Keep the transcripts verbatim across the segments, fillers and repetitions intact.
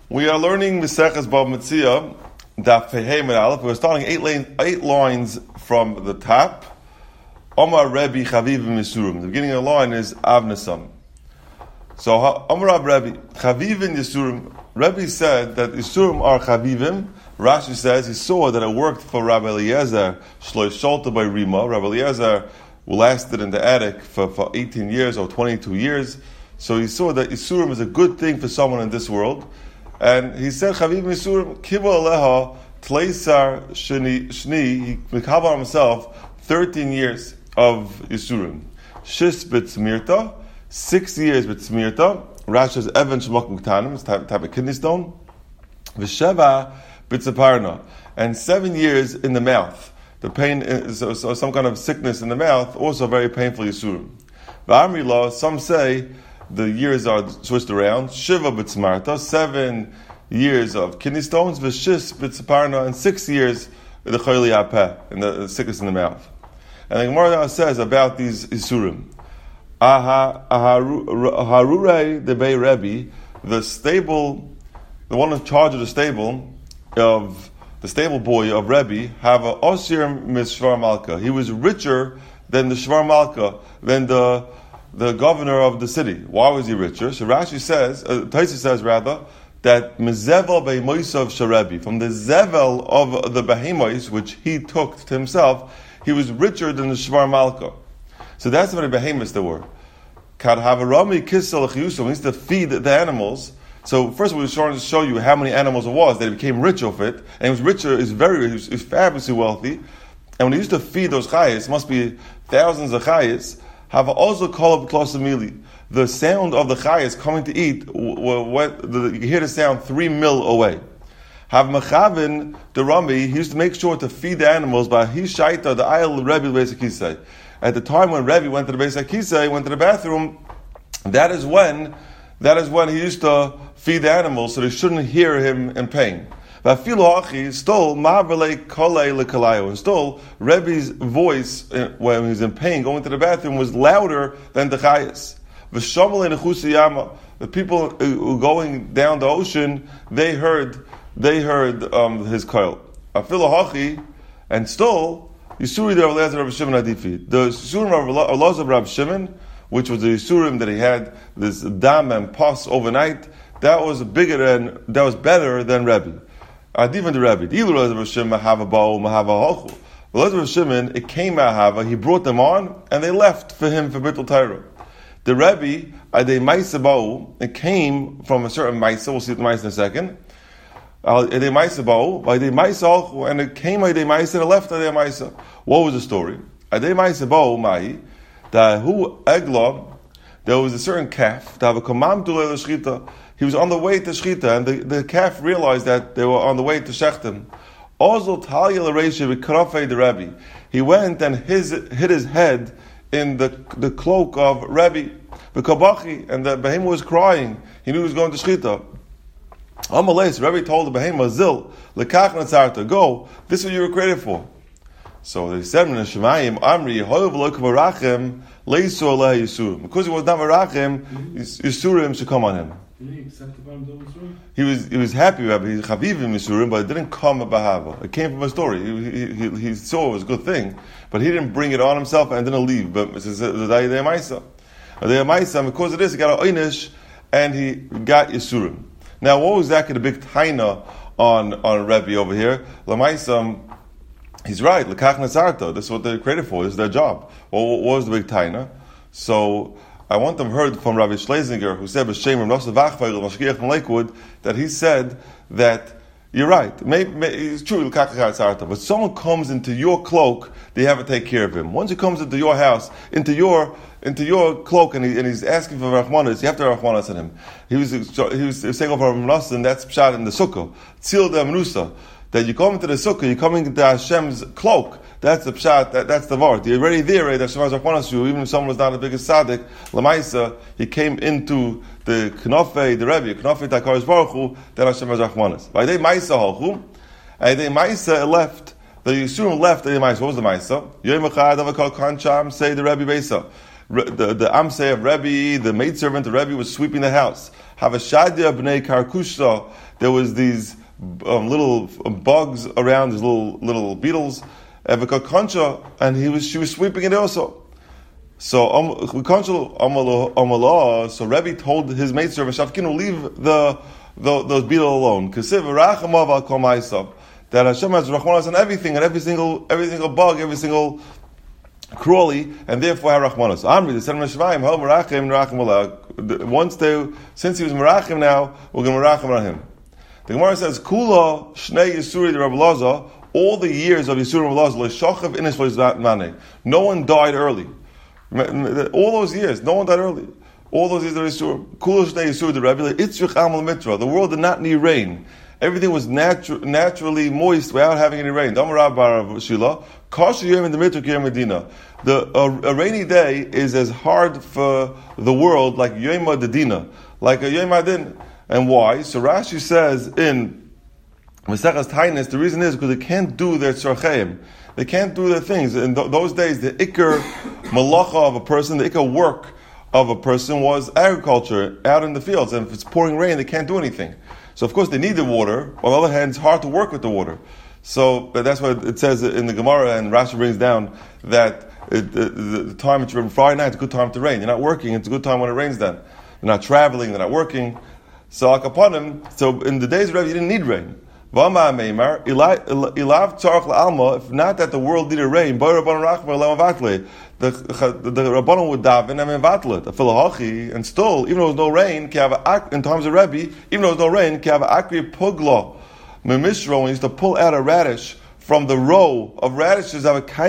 We are learning Maseches Bava Metzia, Daf Pei Med Aleph. We're starting eight, lane, eight lines from the top. Omar Rebbe Chavivim Yisurim. The beginning of the line is Avnesam. So Omar Ab Rebbe Chavivim Yisurim. Rebbe said that Yisurim are Chavivim. Rashi says he saw that it worked for Rabbi Eliezer Shlois Sholta by Rima. Rabbi Eliezer lasted in the attic for, for eighteen years or twenty-two years. So he saw that Yisurim is a good thing for someone in this world. And he said, Chavivim Yisurim, Kiva Aleha, Tleisar Shni, Shni, he mikabel himself thirteen years of Yisurim. Shis B'tzmirta, six years B'tzmirta. Rashi says, Evan Shemok Mektanim, it's type, type of kidney stone. V'sheva B'tzaparna, and seven years in the mouth. The pain is so, so some kind of sickness in the mouth, also very painful Yisurim. V'amri law, some say, the years are switched around. Shiva b'tzmarta, seven years of kidney stones. V'shis b'tzaparna, and six years the chayli apeh, and the sickness in the mouth. And the Gemara says about these isurim, Aharurei debei Rebbe, the stable, the one in charge of the stable of the stable boy of Rebbe, have a osir mishvar malka. He was richer than the shvar malka, than the the governor of the city. Why was he richer? So Rashi says, uh, Taisa says rather, that Mezevel be'moisav sharebi, from the zevel of the behemoths which he took to himself, he was richer than the shvar malka. So that's how many behemoths there were. Kad havarami kisel chiyusum, he used to feed the animals. So first we were trying to show you how many animals it was that he became rich of it, and he was richer, is very, he was, he was fabulously wealthy. And when he used to feed those chayas, it must be thousands of chayas. Have also called up klosamili. The sound of the chayas coming to eat, w- w- what, the, you hear the sound three mil away. Have machavin the Rami, he used to make sure to feed the animals by his shaita, the aisle of Rebbe Beis HaKisei. At the time when Rebbe went to the Beis HaKisei, went to the bathroom, that is when, that is when he used to feed the animals so they shouldn't hear him in pain. Still, and still, Rebbe's voice when he was in pain, going to the bathroom, was louder than the chayas. The people who were going down the ocean, they heard, they heard um, his koil. And still, Yisuri the Rav Eliezer Rav Shimon Hadifi. The Yisurim of Elazar Rav Shimon, which was the Yisurim that he had this dam and pus overnight, that was bigger than, that was better than Rebbe. Even the Rebbe, the Elazar Rav Shimon Mahava Bao Mahava Hochu. The Elazar Rav Shimon, it came Mahava, he brought them on, and they left for him for Bittul Torah. The Rebbe, Adei Maisa Bao, it came from a certain Maisa. We'll see the Maisa in a second. Adei Maisa Bao, Adei Maisa Hochu, and it came Adei Maisa and it left Adei Maisa. What was the story? Adei Maisa Bao Mai, that who Egla, there was a certain calf. To have a command to the shchita. He was on the way to Shechita, and the, the calf realized that they were on the way to Shechtim. Ozol Talia L'Reisha B'Karafei the Rebbe. He went and his, hid his head in the the cloak of Rebbe. B'Kabachi, and the behemoth was crying. He knew he was going to Shechita. Amalei, Rebbe told the behemoth, Zil, L'Kach Natzarta, go, this is what you were created for. So they said, Shemayim, Amri, Hoyev L'Ok Varachem, Leisu Aleh Yisurim. Because he was not Varachem, Yisurim should come on him. Did he accept the Bam He was he was happy about it. He's Chavivim Yisurim, but it didn't come a Bahava. It came from a story. He, he, he, he saw it was a good thing, but he didn't bring it on himself and didn't leave. But it says the Dayei Maisa, the Dayei Maisa. Because of this, he got an Einish and he got Yisurim. Now, what was that? The big taina on on Rebbe over here. Lamaisa, he's right. L'kach Nazarta. This is what they're created for. This is their job. Well, what was the big taina? So I want them heard from Rabbi Schlesinger, who said B'Shem Rav Nosson Vachfeil Mashgiach from Lakewood, that he said that you're right. Maybe, maybe it's true, but someone comes into your cloak, they have to take care of him. Once he comes into your house, into your into your cloak, and, he, and he's asking for Rachmanis, you have to have Rachmanis on him. He was he was saying over Rav Nosson, that's pshat in the sukkah, tzil de menusa, that you come into the sukkah, you're coming into Hashem's cloak. That's the pshat, that, that's the vart. You're already there, right? Hashem has Rachmanis you, even if someone was not the biggest tzaddik, Lamaisa, he came into the Knofei, the Rebbe, Knofei Takarish Baruch Hu, then Hashem has Rachmanis. By day Maisa Hochu, and day Maisa left, the Yisurim left the Maisa. What was the Maisa? Yom Echad Avakal Kancham, say the Rebbe Beisa. The, the Amsei of Rebbe, the maidservant of Rebbe, was sweeping the house. Havashadia b'nei Karkusha, there was these um, little bugs around, these little little beetles, and he was she was sweeping it also. So um, so Rebbe told his mates Shafkinu, leave the, the those beetles alone. That Hashem has rachmanos on everything, and every single every single bug, every single crawly, and therefore have rachmanos. Amri, the son of Shvaim, ho merachim merachim Allah. Once they, since he was merachim now, we're going to merachim on him. The Gemara says, Kula shnei yisuri de Rabbi Lazar, all the years of yisuri Rabbi Lazar, l'shachav inish lo'izmane. No one died early. All those years, no one died early. All those years of yisuri. Kula shnei yisuri de Rabbi Lazar, itzrich amal mitra. The world did not need rain. Everything was natu- naturally moist without having any rain. The uh, a rainy day is as hard for the world like Yom Adina, like a Yom Adin. And why? So Rashi says in Mesechas Tainis, the reason is because they can't do their tzarcheim. They can't do their things. In th- those days, the ikar malacha of a person, the ikar work of a person was agriculture out in the fields. And if it's pouring rain, they can't do anything. So of course they need the water. On the other hand, it's hard to work with the water. So but that's what it says in the Gemara, and Rashi brings down that it, the, the time it's Friday night, it's a good time to rain. You're not working, it's a good time when it rains then. They're not traveling, they're not working. So akaponim, so in the days of Rebbe, you didn't need rain. If not that the world needed rain, the, the, the Rabbanon would daven and mevatlet, a filahachi, and still, even though there was no rain, in times of Rebbe, even though there was no rain, pugla, memishro, when he used to pull out a radish from the row of radishes,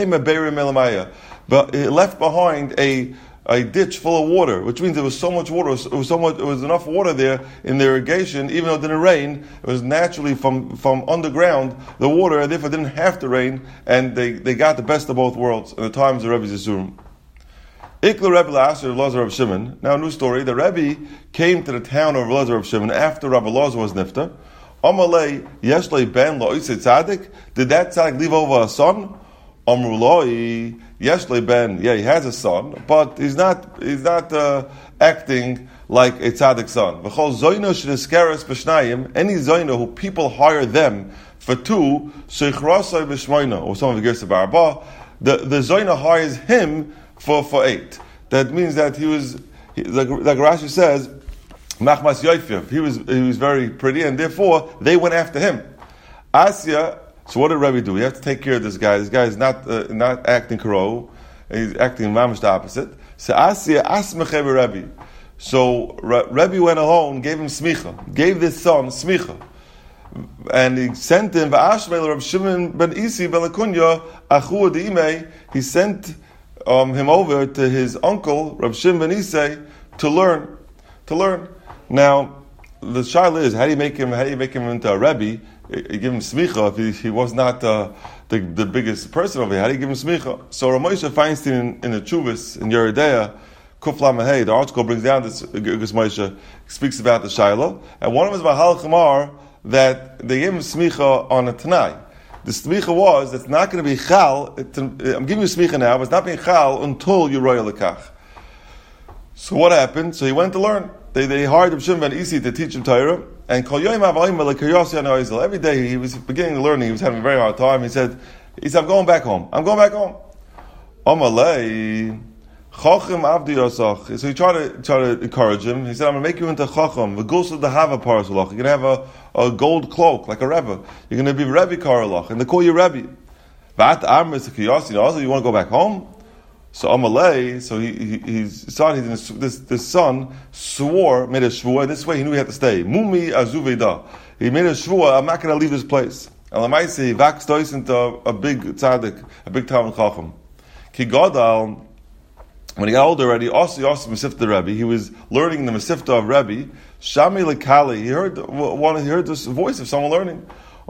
but it left behind a a ditch full of water, which means there was so much water, it was so much, it was enough water there in the irrigation, even though it didn't rain, it was naturally from, from underground, the water, and therefore it didn't have to rain, and they, they got the best of both worlds in the times of Rebbe Zisurim. Ikla Rebbe La'asher Lazar of Shimon. Now a new story, the Rebbe came to the town of Lazar of Shimon after Rabbi Lazar was nifta. Amalei Yeshlei Ben Lo'isei Tzadik. Did that Tzadik leave over a son? Amruloi Yeshlei Ben, yeah, he has a son, but he's not he's not uh, acting like a tzaddik son. V'chol zoyno sh'niskeres b'shnayim, any zoyno who people hire them for two, sheichrasai b'shmoyno, or some of the gersa b'arba, the the zoyno hires him for for eight. That means that he was, he, like, like Rashi says, machmas yoifyev, he was he was very pretty, and therefore they went after him. Asya. So what did Rebbe do? You have to take care of this guy. This guy is not uh, not acting karo. He's acting mamish the opposite. So Asya asmeche Rebbe. So Re- Rebbe went alone, gave him smicha, gave this son smicha, and he sent him va'ashmei Reb Shimon ben Isi ben Lakunya achu deimei. He sent um, him over to his uncle Reb Shimon ben Isi to learn to learn. Now the shaila is, how do you make him? How do you make him into a Rebbe? You give him smicha if he, he was not uh, the the biggest person over here. How do you give him smicha? So Ramosha Feinstein in, in the Chuvas in Yeridea, Kufla Mahei, the article brings down this Gus Moshe, speaks about the Shaila, and one of his Mahal Chamar that they gave him smicha on a Tanai. The smicha was that's not going to be chal. It, I'm giving you smicha now, but it's not being chal until you royal lekach. So what happened? So he went to learn. They they hired Reb Shimon ben Isi to teach him Torah. And every day he was beginning to learn, he was having a very hard time. He said, he said, I'm going back home. I'm going back home. So he tried to try to encourage him. He said, I'm going to make you into Chacham. You're going to have a, a gold cloak, like a Rebbe. You're going to be Rebbe Karalach, and they call you Rebbe. Also, you want to go back home? So Amalei, so he, he his son, his, this this son swore, made a shvua. This way he knew he had to stay. Mumi azuveda. He made a shvua. I'm not going to leave this place. And Lamaisi he vaxed into a, a big tzaddik, a big Talmid Chacham. Ki Gadal, when he got older already, also also Mesifta Rebbe. He was learning the Mesifta of Rebbe. Shami lekali. He heard one. He heard this voice of someone learning.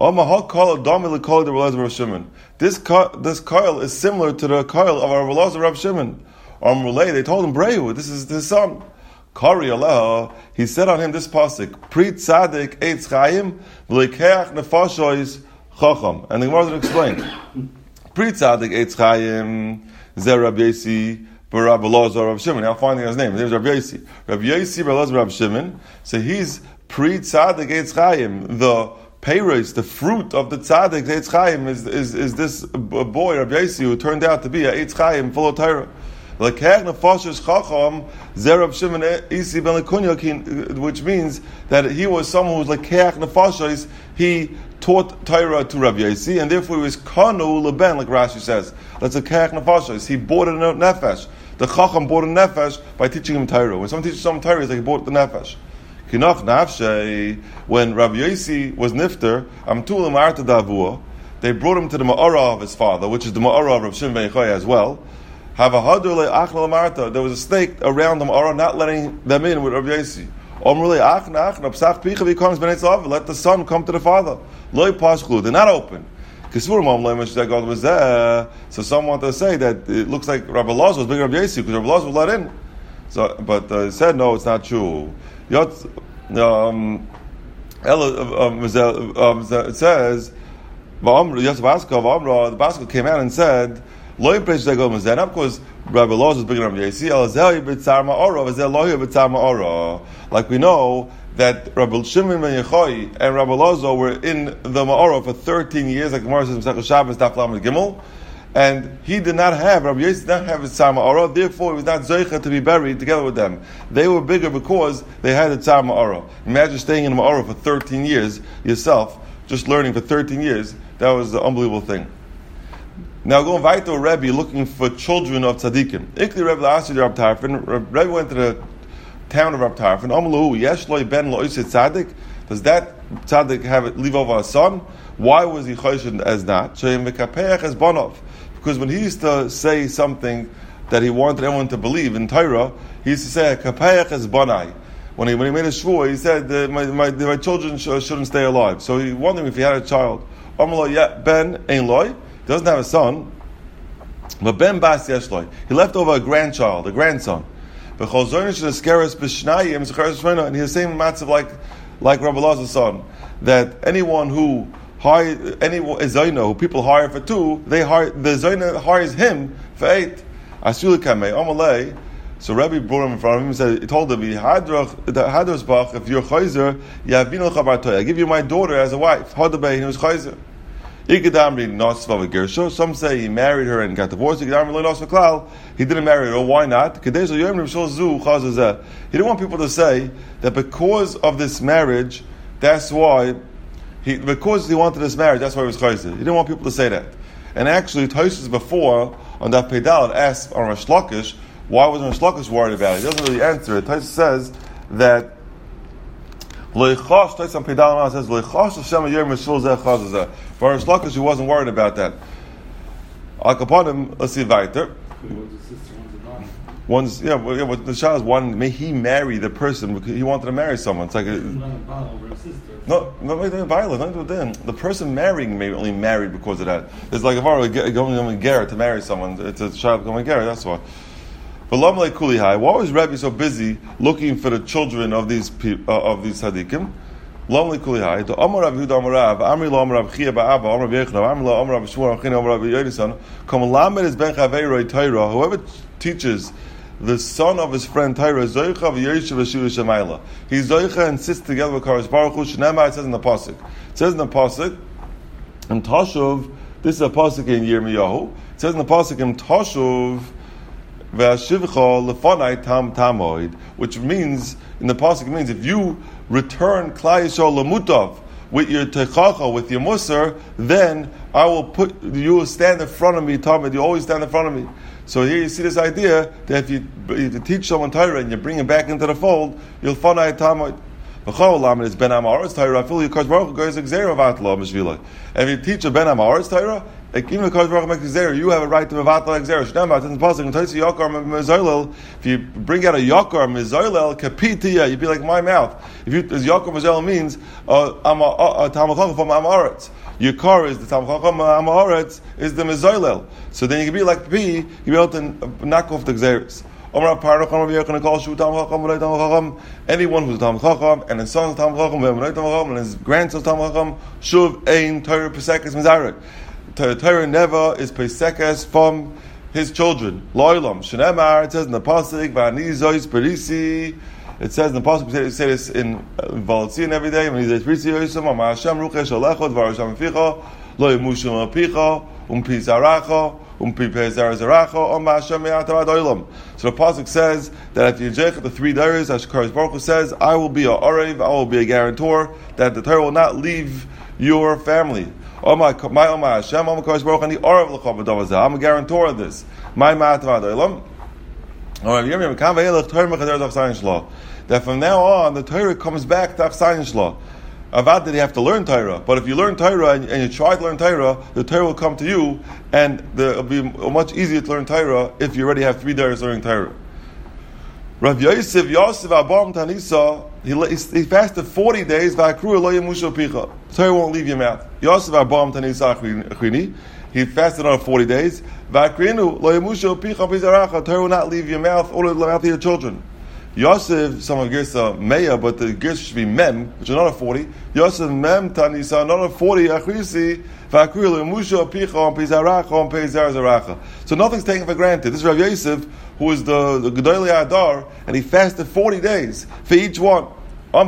This this coil is similar to the coil of our Rabbi Reb Shimon. They told him, Breu, this is his son. Kari Allah, he said on him this pasuk, Pri tzadik eitz chayim, v'lekeach nefashois chacham. And the Gemara will explain. Pri tzadik eitz chayim, ze Rabbi Yossi, Rabbi Lazar Reb Shimon. Now finding his name. His name is Rabbi Yossi. Rabbi Yossi, Rabbi Lazar Reb Shimon. So he's Pri tzaddik eitz chayim. The peiros, the fruit of the tzaddik eitz chayim is is is this boy Rabbi Yossi who turned out to be a eitz chayim full of Torah. Lekech nefashos chacham zerav Shimon isi ben lekunya, which means that he was someone who was lekech nefashos. He taught Torah to Rabbi Yossi, and therefore he was kanu leben, like Rashi says. That's a lekech nefashos. He bought a nefesh. The chacham bought a nefesh by teaching him Torah. When someone teaches someone Torah, it's like he bought the nefesh. Kinach nafshe, when Rabbi Yossi was nifter, amtul amarta davua, they brought him to the ma'ara of his father, which is the ma'ara of Rav Shimon ben Yochai as well. Have a hadur le'achna l'amarta. There was a snake around the ma'ara, not letting them in with Rabbi Yossi. Omrli achna achna psach picha v'komes ben etzav. Let the son come to the father. Loi pashchlu. They're not open. So someone wanted to say that it looks like Rabbi Elazar was bigger Rabbi Yossi because Rabbi Elazar was let in. So, but uh, he said no, it's not true. Yot, um, it says the Baskel came out and said, not because Rabbi Elazar was bigger Rabbi Yossi. Like we know that Rabbi Shimon ben Yochai and Rabbi Elazar were in the Ma'ara for thirteen years, like Gemara says in Masechah Shabbos, Daf Lamed Gimel, and he did not have, Rabbi Yossi did not have his Tzar Ma'ara, therefore he was not Zoicha to be buried together with them. They were bigger because they had a Tzar Ma'ara. Imagine staying in the Ma'ara for thirteen years yourself, just learning for thirteen years. That was the unbelievable thing. Now going back to a Rebbe looking for children of tzaddikim. Ikli Rebbe asked Rab Tarfon. Rebbe went to the town of Rab Tarfon. Amalu yesh loy ben lo iset tzaddik. Does that tzaddik have it leave over a son? Why was he choshen as not? Sheim v'kapeach as bonov. Because when he used to say something that he wanted everyone to believe in Torah, he used to say kapeach as bonai. When he when he made a shvur, he said uh, my, my my children sh- shouldn't stay alive. So he wondered if he had a child. Amalu yeah ben ein loy. Doesn't have a son, but ben bas yesh loy. He left over a grandchild, a grandson. And he has the same matzav like like Rabbi Elazar's son, that anyone who hire anyone zayna who people hire for two, they hire the zayna hires him for eight. Asul kamei amalei. So Rabbi brought him in front of him and said, he told him, "Hadrach, if you're chayzer, yavinu chabartoy. I give you my daughter as a wife." Hadabei, he was chayzer. Some say he married her and got divorced. He didn't marry her. Why not? He didn't want people to say that because of this marriage, that's why he because he wanted this marriage, that's why he was chayzer. He didn't want people to say that. And actually, Tosfos before on that pedal asked on Rish Lakish, why wasn't Rish Lakish worried about it? He doesn't really answer it. Tosfos says that Leichash, Tosfos pedal says Leichash Hashem Yer Mishul Zeh Chazazeh. For Rish Lakish, he wasn't worried about that. Al Kaponim, let's see weiter. One's yeah, well, yeah. But the shah is one. May he marry the person because he wanted to marry someone. It's like a, no, no, wait, violence. Nothing to do with the person marrying may only married because of that. It's like if I were going to Ger to marry someone, it's a child going to Ger. That's why. But Lamlei Kulihai, why was Rabbi so busy looking for the children of these people, uh, of these tzaddikim? Lamlei Kulihai, the Amar Rav Yehuda Amar Rav, Amri Lo Amar Rav Chia Ba'ava, Amar Rav Yechon, Amri Lo Amar Rav Shmuel, Amar Rav China, Amar Rav Yodesan, Kom Lamed is Ben Chaveiroi Torah. Whoever teaches the son of his friend Torah, Zoicha v'Yoshev v'Shiva Shemayla. He's Zoicha and sits together with Kadosh Baruch Hu. Shnema, it says in the pasuk. It says in the pasuk, in Tashuv, this is a pasuk in Yirmiyahu. It says in the pasuk in Tashuv, v'Ashivcha lefanai tam tamoid, which means in the pasuk it means if you return Klal Yisrael lemutav with your techacha, with your musar, then I will put you will stand in front of me. Talmud, you always stand in front of me. So here you see this idea that if you, if you teach someone Torah and you bring him back into the fold, you'll find out Talmud. It's Ben Amaretz Torah. I feel you Kadosh Baruch Hu goes exer of Atla Mishvila. If you teach a Ben Amaretz Torah, like even the Kadosh Baruch Hu makes exer, you have a right to Mevatla exer. Shnema, it's in the pasuk. When Tosi Yakar Mezoilel, if you bring out a Yakar Mezoilel Kapitiya, you'd be like my mouth. If you as Yakar Mezoilel means uh, I'm a Talmud Chacham from Amaretz. Yakar is the Talmud Chacham, Amaretz is the Mezoilel. So then you can be like P, you can be able to knock off the exeris. Anyone who's Talmud Chacham and his son's Talmud Chacham and his grandson's Talmud Chacham, Shuv Ein Torah Pesekes Mizaret. Torah never is Pesekes from his children. Loilam Shenemar. It says in the pasuk, "Va'ani zois perisi It says in the pasuk, we say this in Valtzion every day. When he says, "Ritzi Yosem, Ma Hashem Ruchesh Alecho, Dvar Hashem Ficha, Lo Yemushim Apicha, Umpi Zaracha, Umpi Pezar Zaracha, Om Hashem Me'atavad Olam." So the pasuk says that if you jech the three days, as Kadosh Baruch Hu says, I will be a Orev, I will be a guarantor that the Torah will not leave your family. Oh my, my, oh my Hashem, oh my Kadosh Baruch Hu, ani Orev l'chom b'davazeh. I'm a guarantor of this. My Me'atavad Olam. That from now on the Torah comes back to Achsayin Shlah. Avad that you have to learn Torah, but if you learn Torah and, and you try to learn Torah, the Torah will come to you, and the, it'll be much easier to learn Torah if you already have three days learning Torah. Rav Yosef Yosef Abam Tanisa, he, he fasted forty days. V'akru lo yemusha picha. Torah won't leave your mouth. Yosef Abam Tanisa Achrini. He fasted on forty days. V'akrinu lo yemusha picha pizaracha. Torah will not leave your mouth or the mouth of your children. Yosef, some of Gersa Meya, but the Gersa should be Mem, which is another forty. Yosef Mem Tanisa, another forty. Achrisi v'akrinu lo yemusha picha pizaracha pizaracha. So nothing's taken for granted. This is Rav Yosef, who is the, the Gedolei Adar, and he fasted forty days for each one. The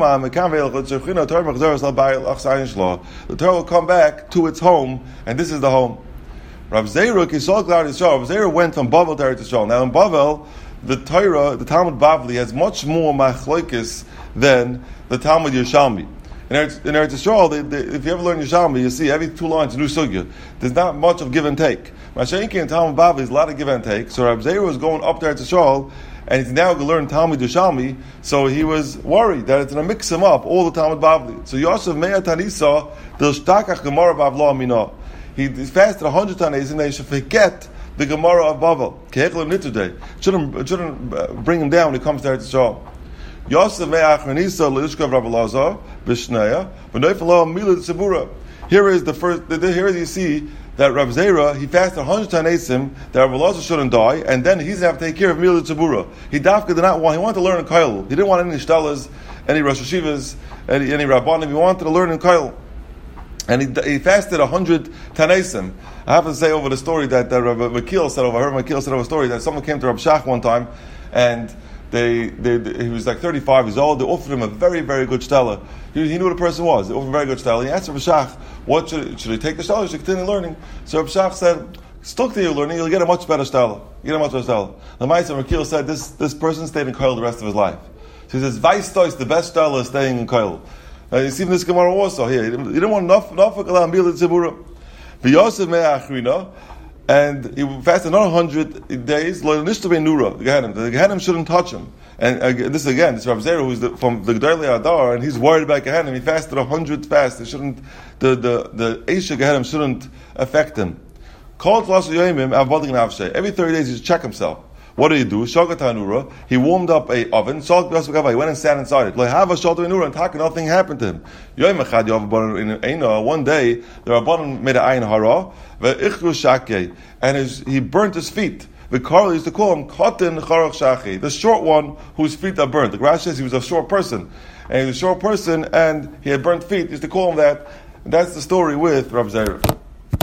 Torah will come back to its home, and this is the home. Rav Zerah, Rav Zerah went from Bavel to Eretz Yisrael. Now in Bavel, the Torah, the Talmud Bavli, has much more machlokes than the Talmud Yerushalmi. In Eretz, in Eretz Yisrael, they, they, if you ever learn Yerushalmi, you see every two lines a new sugya. There's not much of give and take. Mashenki and Talmud Bavli is a lot of give and take. So Rav Zerah was going up to Eretz Yisrael, and he's now going to learn Talmud Yerushalmi, so he was worried that it's going to mix him up, all the Talmud Bavli. So Yosef Me'ah Tanisa, the Shtakach Gemara Bavla Minah. He fasted a hundred Tanis, and they should forget the Gemara of Bavel. Kehechel Nituday. Shouldn't, shouldn't bring him down when he comes to Eretz Yisrael. Yosef Me'ah Tanisa, L'ishkav Rav Elazar, B'shneya, V'noifalo Milad Tzibura. Here is the first, here you see that Rav Zerah, he fasted one hundred Tanesim, that Rav Elazar shouldn't die, and then he's going to have to take care of Milad Tzibura. He dafka did not want, he wanted to learn in Kail. He didn't want any Shtalas, any Rosh Hashivas, any, any Rabbanim. He wanted to learn in Kail. And he, he fasted one hundred Tanesim. I have to say over the story that, that Rav Makil said over, I heard Makil said over a story that someone came to Rav Shach one time, and They, they, they, he was like thirty-five years old. They offered him a very, very good stella. He, he knew what the person was. They offered him a very good stella. He asked Rav Shach, what should, should he take the stella or should he continue learning? So Rav Shach said, still continue learning, you'll get a much better stella. You get a much better stella. The Ma'aser Makil said, this, this person stayed in Koil the rest of his life. So he says, Vaistois, the best stella is staying in Koil. Uh, you see in this Gemara also here. He didn't, he didn't want enough, enough for Kalam Bila Tzibura. V'yosef Me'ah Achrina, and he fasted another hundred days. Lo Nishtabei Nura, the Gehenim. The Gehenim shouldn't touch him. And uh, this again, this Rav Zerah, who's the, from the Gedolei Adar, and he's worried about Gehenim. He fasted a hundred fasts. It shouldn't, the the the Eisha Gehenim shouldn't affect him. Every thirty days, he should check himself. What did he do? Shagatanura. He warmed up a oven. He went and sat inside it. And nothing happened to him. One day, the Rabbanon made an ayin hara, and his, he burnt his feet. The Karl used to call him Kotin Charach Shachi, the short one whose feet are burnt. The Rashi says he was a short person, and he was a short person, and he had burnt feet. He used to call him that. And that's the story with Rav Zerah.